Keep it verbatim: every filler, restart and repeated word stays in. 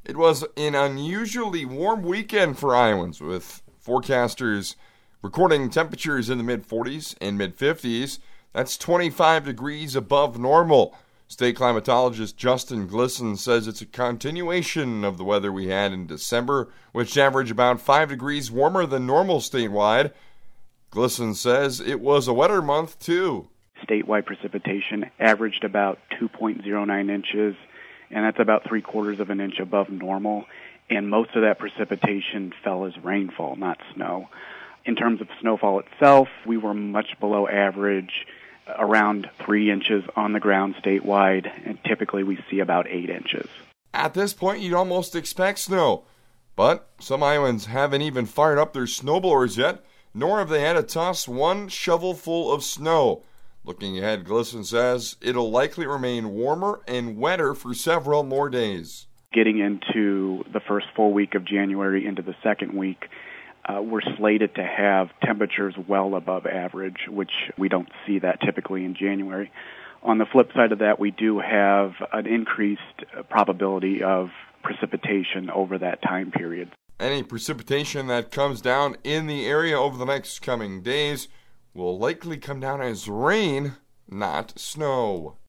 It was an unusually warm weekend for Iowans, with forecasters recording temperatures in the mid forties and mid fifties. That's twenty-five degrees above normal. State climatologist Justin Glisson says it's a continuation of the weather we had in December, which averaged about five degrees warmer than normal statewide. Glisson says it was a wetter month, too. Statewide precipitation averaged about two point oh nine inches, and that's about three quarters of an inch above normal. And most of that precipitation fell as rainfall, not snow. In terms of snowfall itself, we were much below average, around three inches on the ground statewide, and typically we see about eight inches. At this point, you'd almost expect snow. But some Iowans haven't even fired up their snowblowers yet, nor have they had to toss one shovelful of snow. Looking ahead, Glisson says it'll likely remain warmer and wetter for several more days. Getting into the first full week of January into the second week, uh, we're slated to have temperatures well above average, which we don't see that typically in January. On the flip side of that, we do have an increased probability of precipitation over that time period. Any precipitation that comes down in the area over the next coming days will likely come down as rain, not snow.